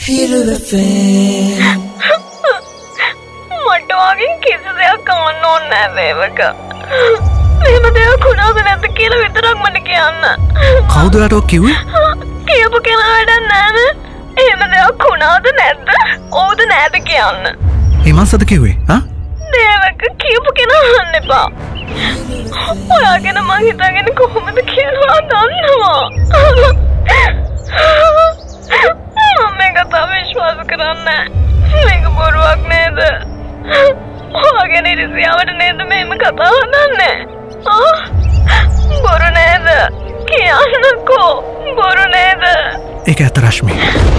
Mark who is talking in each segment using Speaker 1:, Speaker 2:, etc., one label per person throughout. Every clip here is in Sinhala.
Speaker 1: මට වගේ කිසි දෙයක් කවන්න ඕනේ නෑ දේවක. මෙහෙම දෙයක් වුණාද නැද්ද කියලා විතරක් මට කියන්න.
Speaker 2: කවුද ඔයාට ඔක් කිව්වේ?
Speaker 1: කියපු කෙනා වැඩක් නෑනේ. එහෙම දෙයක් වුණාද නැද්ද? ඕද නැද්ද කියන්න.
Speaker 2: හිමන්සද කිව්වේ?
Speaker 1: දේවක කියපු කෙනා අහන්න එපා. ඔයාගෙන මං හිතාගෙන කොහොමද කියලා දන්නවා. මම මේක තාම විශ්වාස කරන්නේ නෑ. මේක බොරුවක් නේද? ඔයාගෙන ඉරිසියාවට නේද මෙහෙම කතා හදන්නේ? බොරු නේද? කියන්නකෝ බොරු නේද?
Speaker 2: ඒක ඇත්ත රශ්මි.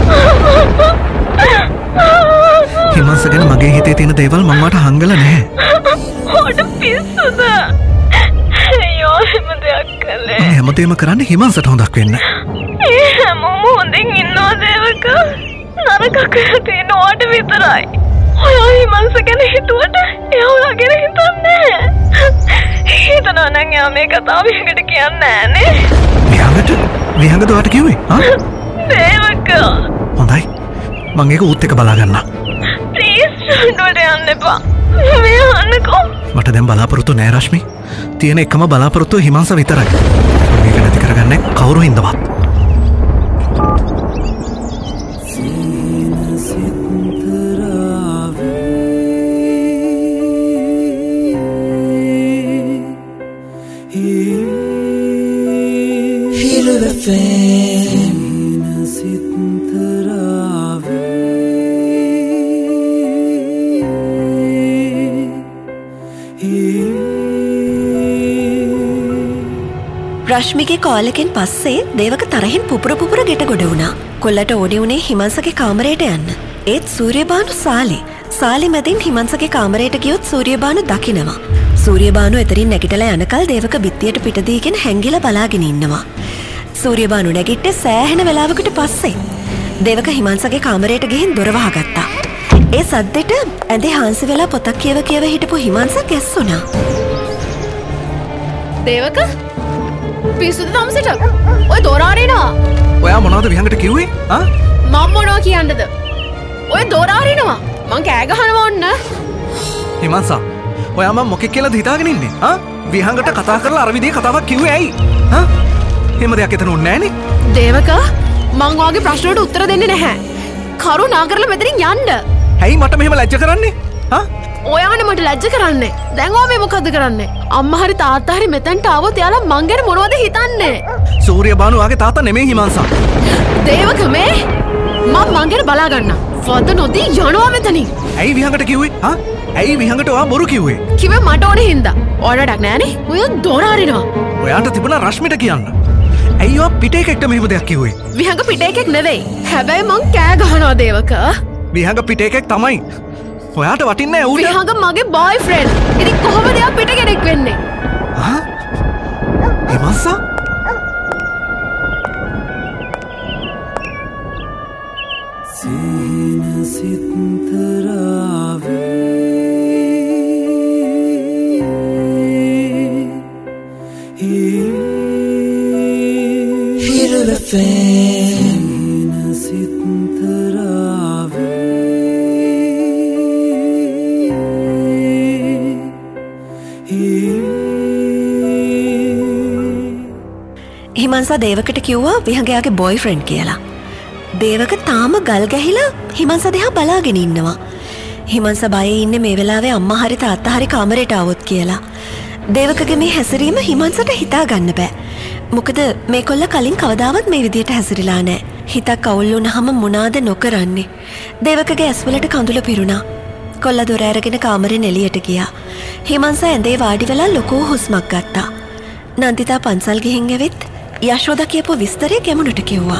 Speaker 2: හිමන්ස ගැන මගේ හිතේ තියෙන දේවල් මම මට හංගලා නැහැ.
Speaker 1: ඔඩ පිස්සුද? අයියෝ එහෙම දෙයක් කළේ.
Speaker 2: මම හැමදේම කරන්නේ හිමන්සට හොඳක් වෙන්න.
Speaker 1: ඒ හැමෝම හොඳින් ඉන්නවා දේවක. නරකක් තියෙන ඔයාට විතරයි. ඔයා හිමන්ස ගැන හිතුවට එයා ඔයා ගැන හිතන්නේ නැහැ. හිතනවා නම් එයා මේ කතාව එකට කියන්නේ නෑනේ.
Speaker 2: විහංගද ඔයාට කිව්වේ?
Speaker 1: දේවක.
Speaker 2: හොඳයි. මං ඒක ඌත් එක බලා ගන්නම්.
Speaker 1: ප්ලීස් ඩොට යන්න එපා. මේ යන්නකෝ.
Speaker 2: මට දැන් බලාපොරොත්තු නෑ රශ්මි. තියෙන එකම බලාපොරොත්තුව හිමන්ස විතරයි. මේක නැති කරගන්නේ කවුරු හින්දවත්.
Speaker 3: රශ්මිගේ කෝල් එකෙන් පස්සේ දේවක තරහින් පුපුර ගෙට ගොඩ වුණා. කොල්ලට ඕනේ උනේ හිමන්සගේ කාමරයට යන්න. ඒත් සූර්යබානු සාලි මැදින් හිමන්සගේ කාමරයට ගියොත් සූර්යබානු දකිනවා. සූර්යබානු එතරින් නැගිටලා යනකල් දේවක බිත්තියට පිට දීගෙන හැංගිලා බලාගෙන ඉන්නවා. සූර්යබානු නැගිට්ටේ සෑහෙන වෙලාවකට පස්සේ. දේවක හිමන්සගේ කාමරයට ගිහින් දොර වහගත්තා. ඒ සද්දෙට ඇඳේ හාන්සි වෙලා පොතක් කියව හිටපු හිමන්ස ගැස්සුණා.
Speaker 4: දේවක පිස්සුද තමසට? ඔය දොරාරිනවා.
Speaker 2: ඔයා මොනවද විහංගට කිව්වේ?
Speaker 4: මම මොනවා කියන්නද? ඔය දොරාරිනවා. මං කෑ ගහනවා ඔන්න.
Speaker 2: හිමන්සා, ඔයා මම මොකෙක් කියලාද හිතාගෙන ඉන්නේ? විහංගට කතා කරලා අර විදිහේ කතාවක් කිව්වේ ඇයි? එහෙම දෙයක් එතන උන්නේ නැහනේ.
Speaker 4: දේවක, මං ඔයාගේ ප්‍රශ්නවලට උත්තර දෙන්නේ නැහැ. කරුණා කරලා මෙතනින් යන්න.
Speaker 2: ඇයි මට මෙහෙම ලැජ්ජ කරන්නේ?
Speaker 4: ඔයානේ මට ලැජ්ජ කරන්නේ. දැන් ඔයා මේ මොකද්ද කරන්නේ? අම්මා හරි තාත්තා හරි මෙතනට ආවොත් එයාලා මං ගැන මොනවද හිතන්නේ?
Speaker 2: සූර්යබානු ආගේ තාත්තා නෙමෙයි හිමන්සා.
Speaker 4: දේවක මේ මං ගැන බලා ගන්න. වද නොදී යනවා මෙතනින්.
Speaker 2: ඇයි විහංගට කිව්වේ? ඇයි විහංගට ඔයා බොරු කිව්වේ?
Speaker 4: කිව්වේ මට ඕනේ හින්දා. ඔයාලටක් නෑනේ. ඔය දොර අරිනවා.
Speaker 2: ඔයාට තිබුණා රශ්මිට කියන්න. ඇයි ඔයා පිටේ එකෙක්ට මෙහෙම දෙයක් කිව්වේ?
Speaker 4: විහංග පිටේ එකෙක් නෙවෙයි. හැබැයි මං කෑ ගහනවා දේවක.
Speaker 2: විහංග පිටේ එකෙක් තමයි. ඔයාට වටින්නේ නැහැ ඌට.
Speaker 4: විහංග මගේ බොයිෆ්‍රෙන්ඩ්. ඉතින් කොහොමද එයා පිට කෙනෙක් වෙන්නේ?
Speaker 2: හිමන්සා?
Speaker 3: හිමන්සා දේවකට කිව්වා විහංගයාගේ බොයිෆ්‍රෙන්ඩ් කියලා. දේවක තාම ගල් ගැහිලා හිමන්ස දිහා බලාගෙන ඉන්නවා. හිමන්ස බයේ ඉන්නේ මේ වෙලාවේ අම්මා හරි තාත්තා හරි කාමරේට ආවොත් කියලා. දේවකගේ මේ හැසිරීම හිමන්සට හිතා ගන්න බෑ. මොකද මේ කොල්ල කලින් කවදාවත් මේ විදියට හැසිරලා නැහැ. හිතක් අවුල් වුණාම මොනාද නොකරන්නේ. දේවකගේ ඇස්වලට කඳුල පිරුණා. කොල්ල දොර අරගෙන කාමරෙන් එළියට ගියා. හිමන්ස ඇඳේ වාඩි වෙලා ලොකු හුස්මක් ගත්තා. නන්දිතා පන්සල් ගිහින් ඇවිත් යශෝදා කියපු විස්තරය ගැමුණට කිව්වා.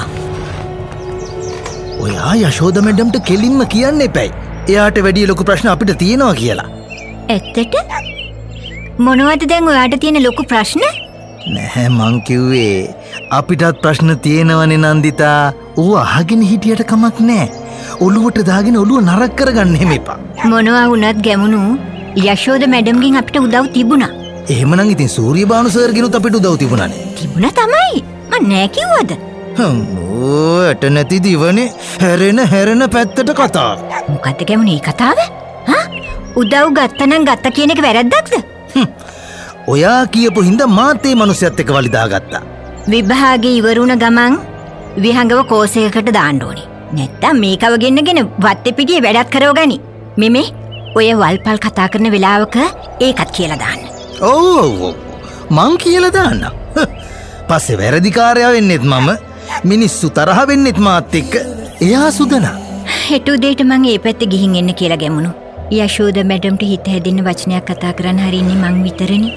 Speaker 5: ඔයා යශෝදා මැඩම්ට කෙලින්ම කියන්න එපැයි. එයාට වැඩි ලොකු ප්‍රශ්න අපිට තියෙනවා කියලා.
Speaker 6: ඇත්තට? මොනවද දැන් ඔයාට තියෙන ලොකු ප්‍රශ්න?
Speaker 5: නැහැ මං කිව්වේ අපිටත් ප්‍රශ්න තියෙනවනේ නන්දිතා. ඌ අහගෙන හිටියට කමක් නැහැ. ඔළුවට දාගෙන ඔළුව නරක් කරගන්න එහෙම එපා.
Speaker 6: මොනවා වුණත් ගැමුණු යශෝදා මැඩම්ගෙන් අපිට උදව් තිබුණා.
Speaker 5: එහෙමනම් ඉතින් සූර්යබානු සර්ගෙනුත් අපිට උදව් තිබුණානේ.
Speaker 6: තිබුණා තමයි. මං නෑ කිව්වද?
Speaker 5: ඇට නැති දිවනේ හැරෙන පැත්තට කතාව.
Speaker 6: මොකක්ද ගැමුණේ කතාව? උදව් ගත්තනම් ගත්ත කියන එක වැරද්දක්ද?
Speaker 5: ඔයා කියපු හින්දා මාත් ඒ මනුස්සයත් එක්ක වලිදාගත්තා.
Speaker 6: විභාගේ ඉවරුණ ගමන් විහංගව කෝස් එකකට දාන්න ඕනේ. නැත්තම් මේකව ගෙන්නගෙන වත්තේ පිටියේ වැඩක් කරව ගනි. මෙමේ ඔය වල්පල් කතා කරන වෙලාවක ඒකත් කියලා දාන්න.
Speaker 5: ඔව් මං කියලා දාන්න. පස්සේ වැරදිකාරයා වෙන්නෙත් මම, මිනිස්සු තරහ වෙන්නෙත් මාත් එක්ක. එයා සුදනා.
Speaker 6: හෙට උදේට මං ඒ පැත්තේ ගිහින් එන්න කියලා ගැමුණු. යශෝද මැඩම්ට හිත හැදෙන්න වචනයක් කතා කරන්න හරින්නේ මං විතරනේ.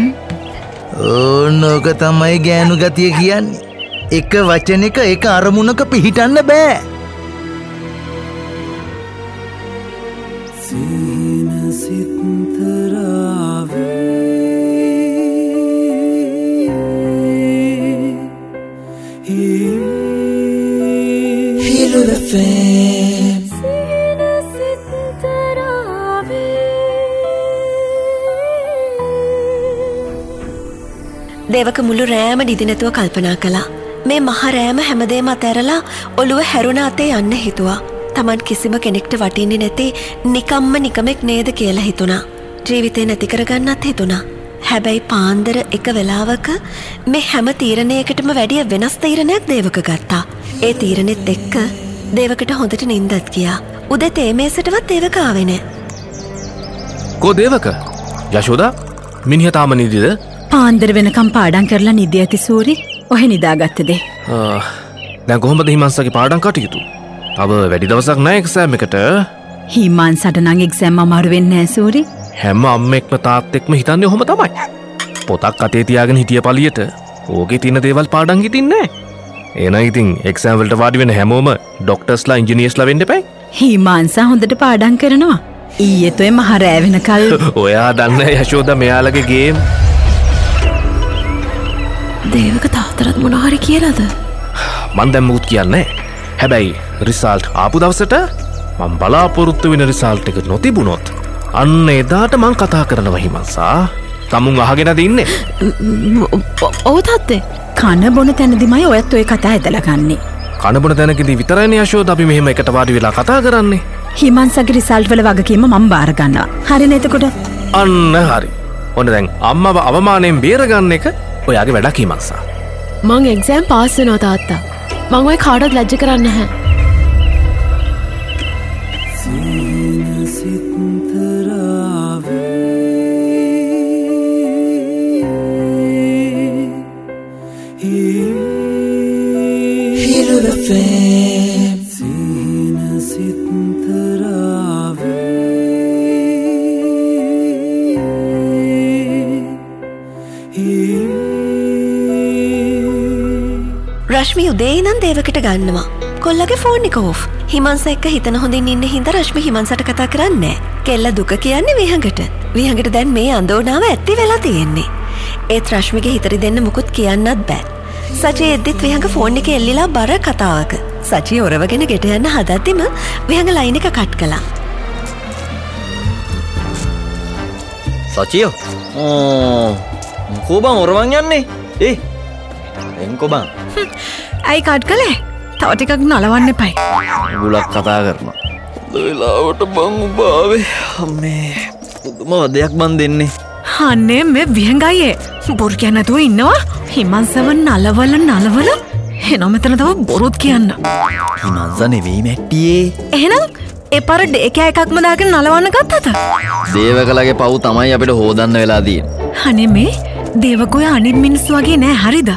Speaker 5: ඕනෝක තමයි ගෑනු ගතිය කියන්නේ. එක වචනෙක එක අරමුණක පිහිටන්න බෑ.
Speaker 3: දේවක මුළු රෑම නිදි නැතුව කල්පනා කළා. මේ මහ රෑම හැමදේම අතහැරලා ඔළුව හැරුණ අතේ යන්න හිතුවා. Taman කිසිම කෙනෙක්ට වටින්නේ නැති නිකම්ම නිකමෙක් නේද කියලා හිතුණා. ජීවිතේ නැති කරගන්නත් හිතුණා. හැබැයි පාන්දර එක වෙලාවක මේ හැම තීරණයකටම වැඩිය වෙනස් තීරණයක් දේවක ගත්තා. ඒ තීරණෙත් එක්ක දේවකට හොඳට නිින්දත් ගියා. උදේ තේ මේසටවත් දේවක ආවේ නැහැ.
Speaker 2: කෝ දේවක? යශෝදා මිනිහා තාම නිදිද?
Speaker 7: පාන්දර වෙනකම් පාඩම් කරලා නිදි ඇති සූරි. ඔහෙ නිදාගත්තද?
Speaker 2: දැන් කොහොමද හිමංසගේ පාඩම් කටයුතු? තව වැඩි දවසක් නැහැ එක්සෑම් එකට.
Speaker 7: හිමංසට නම් එක්සෑම් අමාරු වෙන්නේ නැහැ සූරි.
Speaker 2: හැම අම්මෙක්ම තාත්තෙක්ම හිතන්නේ ඔහොම තමයි. පොතක් අතේ තියාගෙන හිටිය පළියට ඕකේ තියෙන දේවල් පාඩම් හිතින්නේ නැහැ. එහෙනම් ඉතින් එක්සෑම් වලට වාඩි වෙන හැමෝම ඩොක්ටර්ස්ලා ඉංජිනේර්ස්ලා වෙන්න එපා.
Speaker 7: හිමංසා හොඳට පාඩම් කරනවා. ඊයේ තොේ මහ රෑ වෙනකල්
Speaker 2: ඔයා දන්නේ යශෝදා මෙයාලගේ ගේම්.
Speaker 4: දේවක තාත්තරත් මොනහරි කියලාද?
Speaker 2: මන් දැන් මුකුත් කියන්නේ නැහැ. හැබැයි රිසල්ට් ආපු දවසට මම බලාපොරොත්තු වෙන රිසල්ට් එක නොතිබුණොත් අන්න එදාට මං කතා කරනවා හිමංසා. තමුන් අහගෙනද ඉන්නේ?
Speaker 4: ඔව් තාත්තේ.
Speaker 7: කන බොන තැනදිමයි ඔයත් ඔය කතා ඇදලා ගන්නේ.
Speaker 2: කන බොන තැනකදී විතරයිනේ යශෝදා අපි මෙහෙම එකට වාඩි වෙලා කතා කරන්නේ.
Speaker 7: හිමංසගේ රිසල්ට් වල වගකීම මම බාර ගන්නවා. හරිනේ එතකොට?
Speaker 2: අන්න හරි. ඔන්න දැන් අම්මව අවමානයෙන් බේරගන්න එක ඔයාගේ වැඩක් හිමංසා.
Speaker 4: මං එක්සෑම් පාස් වෙනවා තාත්තා. මං ඔය කාටවත් ලැජ්ජ කරන්නේ නැහැ.
Speaker 3: රශ්මි උදේ ඉඳන් දේවකට ගන්නවා. කොල්ලගේ ෆෝන් එක ඕෆ්. හිමංස එක්ක හිතන හොඳින් ඉන්න හින්දා රශ්මි හිමංසට කතා කරන්නේ නැහැ. කෙල්ල දුක කියන්නේ විහඟට. විහඟට දැන් මේ අඳෝනාව ඇත්ති වෙලා තියෙන්නේ. ඒත් රශ්මිගේ හිතරි දෙන්න මුකුත් කියන්නත් බෑ. සචි එද්දිත් විහඟ ෆෝන් එකේ එල්ලිලා බර කතාවක. සචි ඔරවගෙන ගෙට යන්න හදද්දිම විහඟ ලයින් එක කට් කළා.
Speaker 8: සචියෝ කොබන් ඔරවන් යන්නේ? එන්කෝ බං.
Speaker 7: ඇයි කට් කළේ? තව ටිකක් නලවන්න එපයි.
Speaker 8: ගුලක් කතා කරනවා. වෙලාවට බං උබාවේ. අම්මේ පුදුම වදයක් බං දෙන්නේ.
Speaker 7: අනේ මේ විහඟයේ බොරු කියන්න නැතුව ඉන්නවා. හිමංසව නලවල එනවා මෙතන තව බොරුත් කියන්න.
Speaker 8: හිමංස නෙවෙයි මැට්ටියේ.
Speaker 7: එහෙනම් ඒ පාර ඩේකෑ එකක්ම දාගෙන නලවන්න ගත්තද?
Speaker 8: දේවකලගේ පව් තමයි අපිට හොදන්න වෙලා තියෙන්නේ.
Speaker 7: අනේ මේ දේවකෝය අනිත් මිනිස්සු වගේ නෑ හරිද?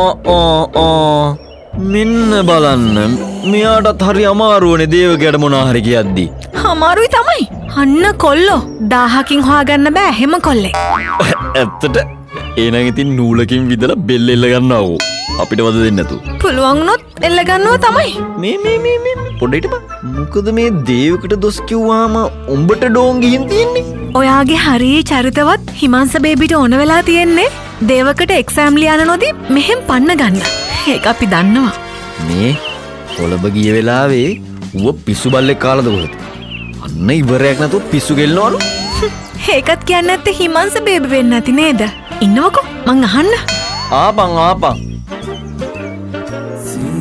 Speaker 8: මෙන්න බලන්න මෙයාටත් හරි අමාරුවනේ දේවකයට මොනා හරි කියද්දි.
Speaker 7: අමාරුයි තමයි. අන්න කොල්ලෝ 1000කින් හොයාගන්න බෑ හැම කොල්ලේ.
Speaker 8: ඇත්තට එහෙනම් ඉතින් නූලකින් විදලා බෙල්ල එල්ල ගන්නවෝ. අපිට වද දෙන්න නැතු.
Speaker 7: පුළුවන් වුණොත් එල්ල ගන්නවා තමයි.
Speaker 8: මේ පොඩ්ඩට බා. මොකද මේ දේවකට දොස් කිව්වාම උඹට ඩෝන් ගිහින් තියෙන්නේ.
Speaker 7: ඔයාගේ හරි චරිතවත් හිමංස බේබිට ඕන වෙලා තියෙන්නේ දේවකට එක්සෑම් ලියන්න නොදී මෙහෙම පන්න ගන්න. ඒක අපි දන්නවා.
Speaker 8: මේ කොළඹ ගිය වෙලාවේ ඌව පිස්සු බල්ලෙක් කාලාද කොහෙද? අන්න ඉවරයක් නැතුව පිස්සු ගෙල්නවලු.
Speaker 7: ඒකත් කියන්නේ නැත්තේ හිමංස බේබි වෙන්න නැති නේද? ඉන්නවකෝ මං අහන්න.
Speaker 8: ආපන්.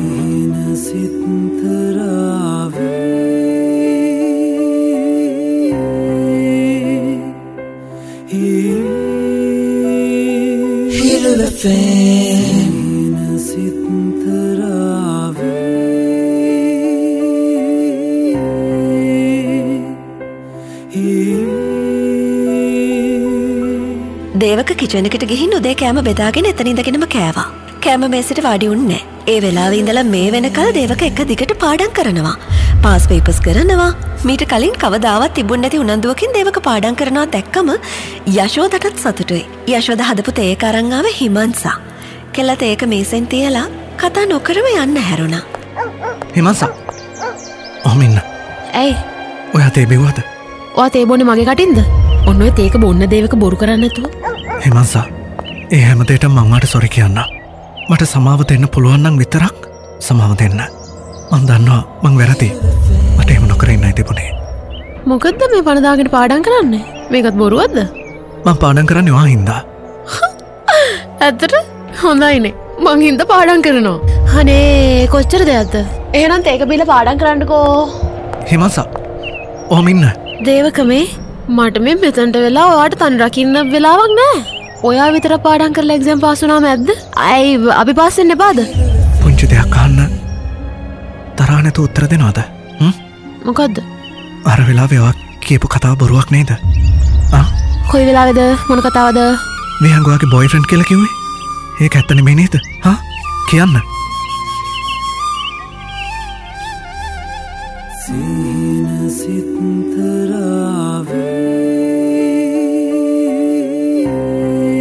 Speaker 3: දේවක කිචන් එකට ගිහින් උදේ කෑම බෙදාගෙන එතන ඉඳගෙනම කෑවා. කෑම මේසෙට වාඩි වුණේ. ඒ වෙලාවේ ඉඳලා මේ වෙනකල් දේවක එක දිගට පාඩම් කරනවා. පාස් පේපර්ස් කරනවා. මීට කලින් කවදාවත් තිබුණ නැති උනන්දුවකින් දේවක පාඩම් කරනවා දැක්කම යශෝදටත් සතුටුයි. යශෝද හදපු තේක අරන් ආවේ හිමන්සා. කෙල්ලත් ඒක මේසෙන් තියලා කතා නොකරම යන්න හැරුණා.
Speaker 5: හිමන්සා. ඔහම ඉන්න.
Speaker 4: ඇයි?
Speaker 5: ඔයා තේ බිව්වද?
Speaker 4: ඔයා තේ බොන්නේ මගේ කටින්ද? ඔන්න ඔය තේක බොන්න දේවක බොරු කරන්නේ නැතුව.
Speaker 5: හිමන්සා. ඒ හැම දෙයකටම මං වාට සොරි කියන්න. මට සමාව දෙන්න පුළුවන් නම් විතරක් සමාව දෙන්න. මං දන්නවා මං වැරදි. මට එහෙම නොකර ඉන්නයි තිබුණේ.
Speaker 4: මොකද්ද මේ පණ දාගෙන පාඩම් කරන්නේ? මේකත් බොරුවක්ද?
Speaker 5: මං පාඩම් කරන්නේ ඔයා හින්දා.
Speaker 4: ඇත්තට? හොඳයිනේ. මං හින්දා පාඩම් කරනවා. අනේ කොච්චර දෙයක්ද? එහෙනම් තේක බීලා පාඩම් කරන්නකෝ.
Speaker 5: හිමන්සා. ඔහම ඉන්න.
Speaker 4: දේවක මේ මට මේ මෙතනට වෙලා ඔයාට තනි රකින්න වෙලාවක් නැහැ. ඔයා විතර පාඩම් කරලා එක්සෑම් පාස් වුණාම ඇද්ද? අයි අපි පාස් වෙන්න එපාද?
Speaker 5: පුංචි දෙයක් අහන්න. තරහ නැතුව උත්තර දෙනවද?
Speaker 4: මොකද්ද?
Speaker 5: අර වෙලාවේ ඔයා කියපු කතාව බොරුවක් නේද?
Speaker 4: කොයි වෙලාවේද? මොන කතාවද?
Speaker 5: විහංග ඔයාගේ බොයිෆ්‍රෙන්ඩ් කියලා කිව්වේ? ඒක ඇත්ත නෙමෙයි නේද? කියන්න.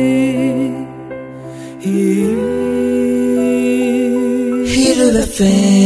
Speaker 9: Feel the fame.